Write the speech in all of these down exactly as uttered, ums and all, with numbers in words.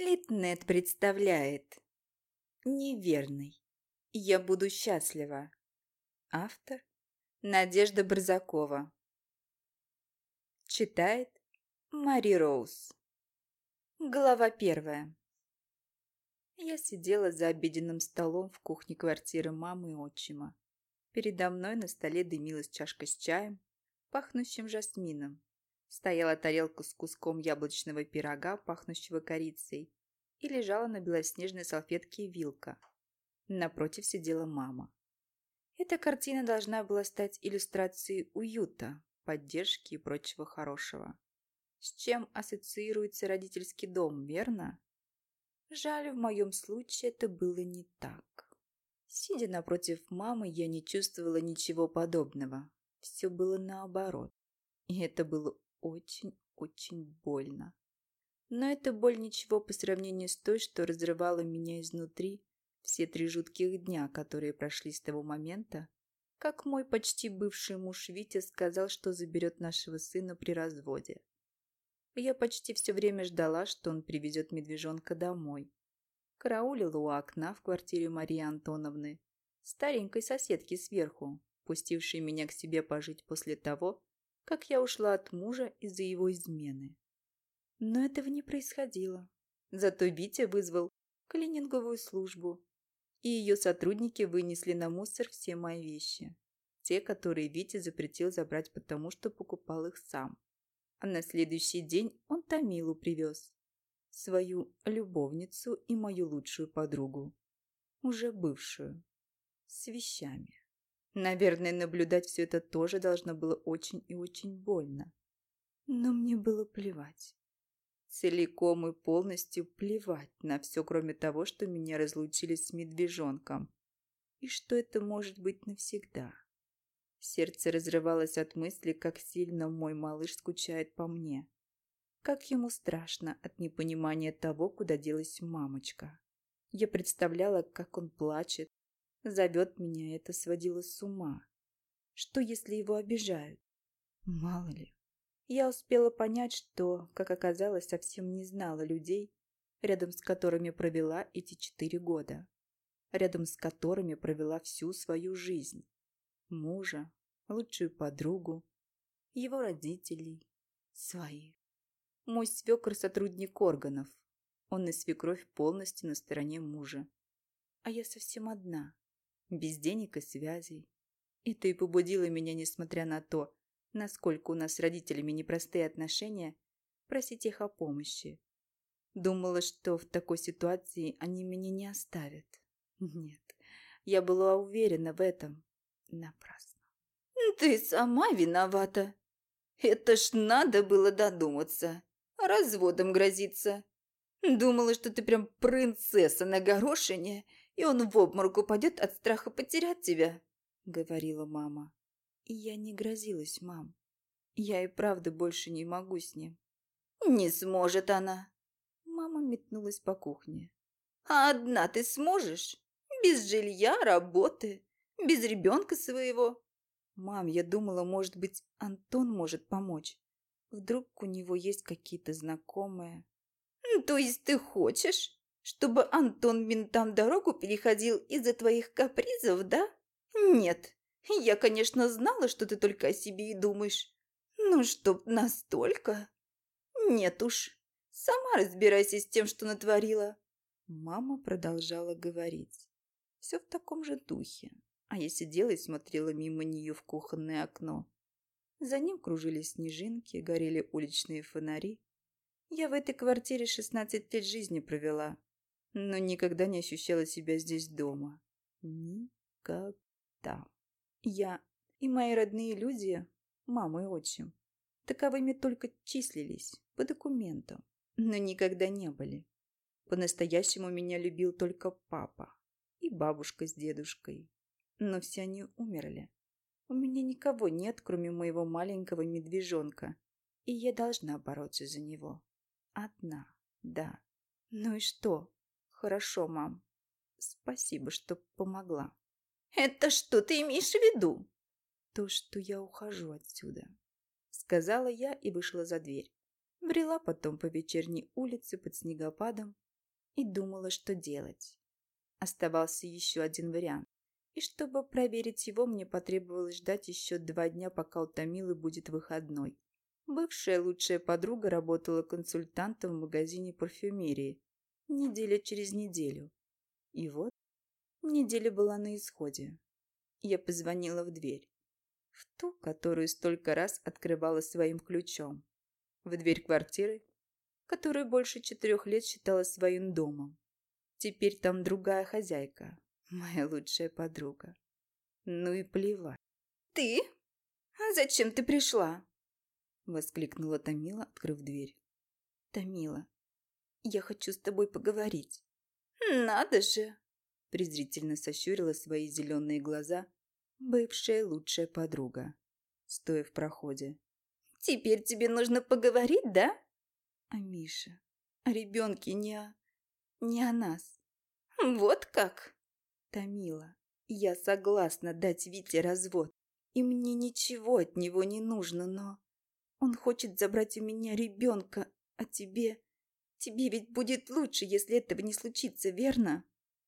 Литнет представляет «Неверный. Я буду счастлива». Автор Надежда Барзакова. Читает Мари Роуз. Глава первая. Я сидела за обеденным столом в кухне квартиры мамы и отчима. Передо мной на столе дымилась чашка с чаем, пахнущим жасмином. Стояла тарелка с куском яблочного пирога, пахнущего корицей, и лежала на белоснежной салфетке вилка. Напротив сидела мама. Эта картина должна была стать иллюстрацией уюта, поддержки и прочего хорошего. С чем ассоциируется родительский дом, верно? Жаль, в моем случае это было не так. Сидя напротив мамы, я не чувствовала ничего подобного. Все было наоборот. И это было очень-очень больно. Но эта боль ничего по сравнению с той, что разрывала меня изнутри все три жутких дня, которые прошли с того момента, как мой почти бывший муж Витя сказал, что заберет нашего сына при разводе. Я почти все время ждала, что он привезет медвежонка домой. Караулила у окна в квартире Марии Антоновны, старенькой соседки сверху, пустившей меня к себе пожить после того, как я ушла от мужа из-за его измены. Но этого не происходило. Зато Витя вызвал клининговую службу, и ее сотрудники вынесли на мусор все мои вещи. Те, которые Витя запретил забрать, потому что покупал их сам. А на следующий день он Тамилу привез. Свою любовницу и мою лучшую подругу. Уже бывшую. С вещами. Наверное, наблюдать все это тоже должно было очень и очень больно. Но мне было плевать. Целиком и полностью плевать на все, кроме того, что меня разлучили с медвежонком. И что это может быть навсегда. Сердце разрывалось от мысли, как сильно мой малыш скучает по мне. Как ему страшно от непонимания того, куда делась мамочка. Я представляла, как он плачет, зовет меня, и это сводило с ума. Что, если его обижают? Мало ли. Я успела понять, что, как оказалось, совсем не знала людей, рядом с которыми провела эти четыре года. Рядом с которыми провела всю свою жизнь. Мужа, лучшую подругу, его родителей, своих. Мой свекр – сотрудник органов. Он и свекровь полностью на стороне мужа. А я совсем одна, без денег и связей. Это и побудило меня, несмотря на то, насколько у нас с родителями непростые отношения, просить их о помощи. Думала, что в такой ситуации они меня не оставят. Нет, я была уверена в этом. Напрасно. «Ты сама виновата. Это ж надо было додуматься. Разводом грозиться. Думала, что ты прям принцесса на горошине, и он в обморок упадет от страха потерять тебя», — говорила мама. И я не грозилась, мам. Я и правда больше не могу с ним. «Не сможет она». Мама метнулась по кухне. «А одна ты сможешь? Без жилья, работы, без ребенка своего?» «Мам, я думала, может быть, Антон может помочь. Вдруг у него есть какие-то знакомые». «То есть ты хочешь, чтобы Антон ментам дорогу переходил из-за твоих капризов, да? Нет, я, конечно, знала, что ты только о себе и думаешь. Ну, чтоб настолько. Нет уж, сама разбирайся с тем, что натворила». Мама продолжала говорить. Все в таком же духе. А я сидела и смотрела мимо нее в кухонное окно. За ним кружились снежинки, горели уличные фонари. Я в этой квартире шестнадцать лет жизни провела, но никогда не ощущала себя здесь дома. Никогда. Я и мои родные люди, мама и отчим, таковыми только числились по документам, но никогда не были. По-настоящему меня любил только папа и бабушка с дедушкой. Но все они умерли. У меня никого нет, кроме моего маленького медвежонка, и я должна бороться за него. Одна, да. Ну и что? Хорошо, мам. Спасибо, что помогла. «Это что ты имеешь в виду?» «То, что я ухожу отсюда», — сказала я и вышла за дверь. Брела потом по вечерней улице под снегопадом, и думала, что делать. Оставался еще один вариант. И чтобы проверить его, мне потребовалось ждать еще два дня, пока у Томилы будет выходной. Бывшая лучшая подруга работала консультантом в магазине парфюмерии неделя через неделю. И вот неделя была на исходе. Я позвонила в дверь. В ту, которую столько раз открывала своим ключом. В дверь квартиры, которую больше четырех лет считала своим домом. Теперь там другая хозяйка, моя лучшая подруга. Ну и плевать. «Ты? Зачем ты пришла?» Воскликнула Томила, открыв дверь. «Томила, я хочу с тобой поговорить». «Надо же!» Презрительно сощурила свои зеленые глаза бывшая лучшая подруга, стоя в проходе. «Теперь тебе нужно поговорить, да?» «А Миша, о ребенке, не о... не о нас». «Вот как?» «Томила, я согласна дать Вите развод, и мне ничего от него не нужно, но... Он хочет забрать у меня ребенка, а тебе... Тебе ведь будет лучше, если этого не случится, верно?»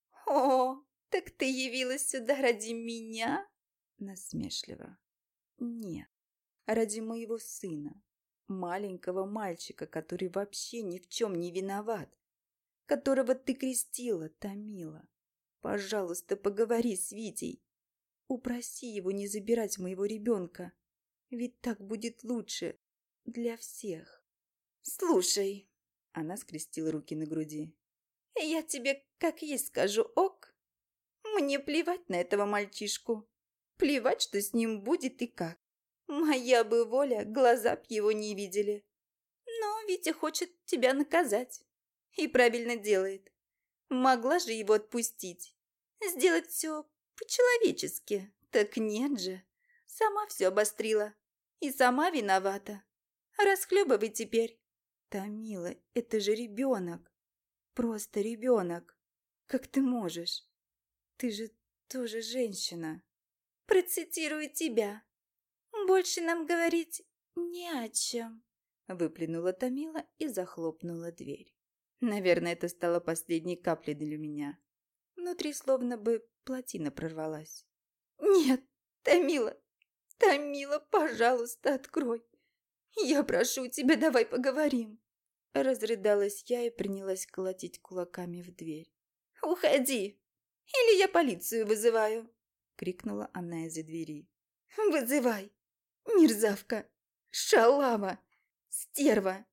«О, так ты явилась сюда ради меня?» Насмешливо. «Нет, ради моего сына, маленького мальчика, который вообще ни в чем не виноват, которого ты крестила, Томила. Пожалуйста, поговори с Витей. Упроси его не забирать моего ребенка, ведь так будет лучше для всех». «Слушай», — она скрестила руки на груди, «я тебе как есть скажу, ок? Мне плевать на этого мальчишку. Плевать, что с ним будет и как. Моя бы воля, глаза б его не видели. Но Витя хочет тебя наказать. И правильно делает. Могла же его отпустить. Сделать все по-человечески. Так нет же. Сама все обострила. И сама виновата. Расхлебывай теперь». «Томила, это же ребенок. Просто ребенок. Как ты можешь? Ты же тоже женщина». «Процитирую тебя. Больше нам говорить не о чем», — выплюнула Томила и захлопнула дверь. Наверное, это стало последней каплей для меня. Внутри словно бы плотина прорвалась. «Нет, Томила, Томила, пожалуйста, открой. Я прошу тебя, давай поговорим». Разрыдалась я и принялась колотить кулаками в дверь. «Уходи, или я полицию вызываю!» — крикнула она из-за двери. «Вызывай! Мерзавка! Шалава! Стерва!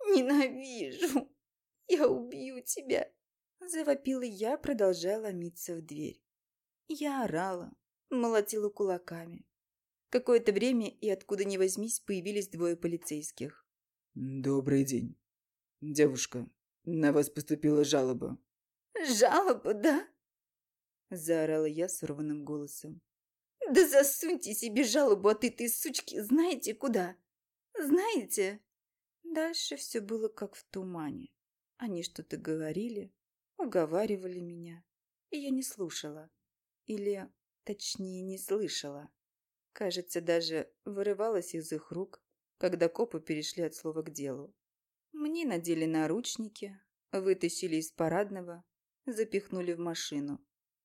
Ненавижу! Я убью тебя!» Завопила я, продолжая ломиться в дверь. Я орала, молотила кулаками. Какое-то время и откуда ни возьмись появились двое полицейских. «Добрый день. Девушка, на вас поступила жалоба». «Жалоба, да?» — заорала я сорванным голосом. «Да засуньте себе жалобу от этой сучки знаете куда? Знаете?» Дальше все было как в тумане. Они что-то говорили, уговаривали меня, и я не слушала. Или, точнее, не слышала. Кажется, даже вырывалась из их рук, когда копы перешли от слова к делу. Мне надели наручники, вытащили из парадного, запихнули в машину.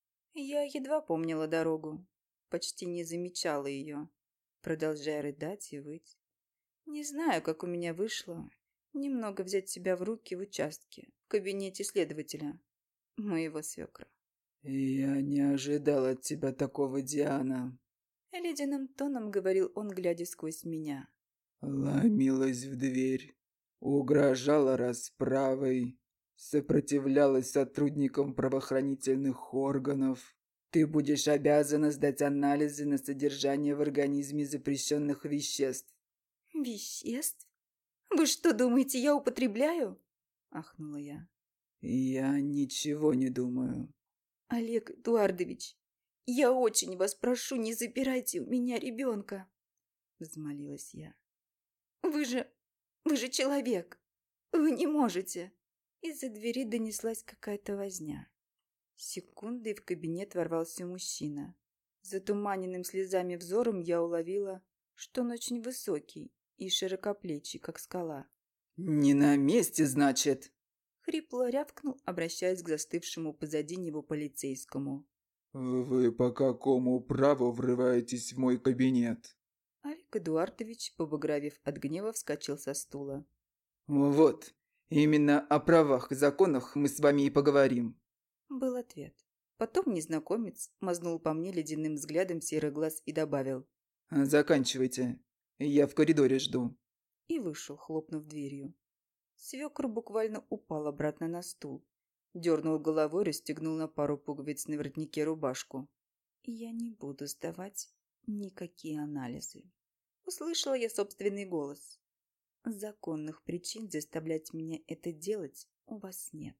Я едва помнила дорогу, почти не замечала ее, продолжая рыдать и выть. Не знаю, как у меня вышло немного взять себя в руки в участке, в кабинете следователя, моего свекра. «Я не ожидал от тебя такого, Диана», — ледяным тоном говорил он, глядя сквозь меня. «Ломилась в дверь, угрожала расправой, сопротивлялась сотрудникам правоохранительных органов. Ты будешь обязана сдать анализы на содержание в организме запрещенных веществ». «Веществ? Вы что, думаете, я употребляю?» — ахнула я. «Я ничего не думаю». «Олег Эдуардович, я очень вас прошу, не забирайте у меня ребенка!» — взмолилась я. «Вы же... вы же человек! Вы не можете!» Из-за двери донеслась какая-то возня. Секундой в кабинет ворвался мужчина. Затуманенным слезами взором я уловила, что он очень высокий и широкоплечий, как скала. «Не на месте, значит?» Хрипло рявкнул, обращаясь к застывшему позади него полицейскому. «Вы по какому праву врываетесь в мой кабинет?» Олег Эдуардович, побагровев от гнева, вскочил со стула. «Вот, именно о правах и законах мы с вами и поговорим». Был ответ. Потом незнакомец мазнул по мне ледяным взглядом серый глаз и добавил. «Заканчивайте. Я в коридоре жду». И вышел, хлопнув дверью. Свекр буквально упал обратно на стул. Дернул головой, расстегнул на пару пуговиц на воротнике рубашку. «Я не буду сдавать никакие анализы». Услышала я собственный голос. Законных причин заставлять меня это делать у вас нет.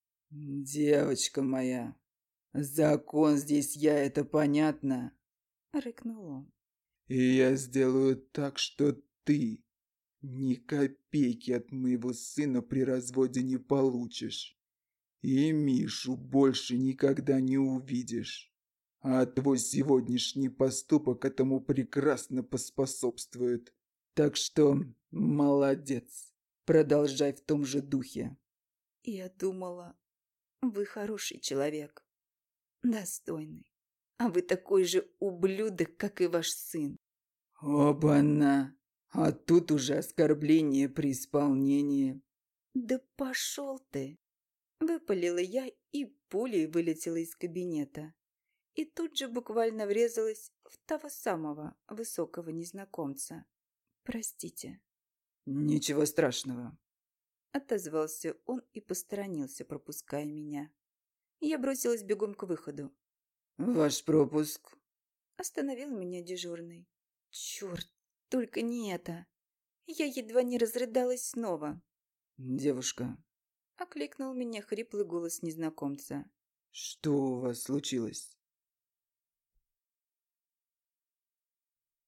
«Девочка моя, закон здесь я, это понятно?» Рыкнул он. «И я сделаю так, что ты ни копейки от моего сына при разводе не получишь. И Мишу больше никогда не увидишь. А твой сегодняшний поступок этому прекрасно поспособствует. Так что молодец. Продолжай в том же духе». Я думала, вы хороший человек. Достойный. А вы такой же ублюдок, как и ваш сын. Оба-на! А тут уже оскорбление при исполнении. Да пошел ты! Выпалила я и пулей вылетела из кабинета. И тут же буквально врезалась в того самого высокого незнакомца. «Простите», Ничего страшного. — отозвался он и посторонился, пропуская меня. Я бросилась бегом к выходу. Ваш пропуск. Остановил меня дежурный. Черт, только не это. Я едва не разрыдалась снова. Девушка, Окликнул меня хриплый голос незнакомца. что у вас случилось?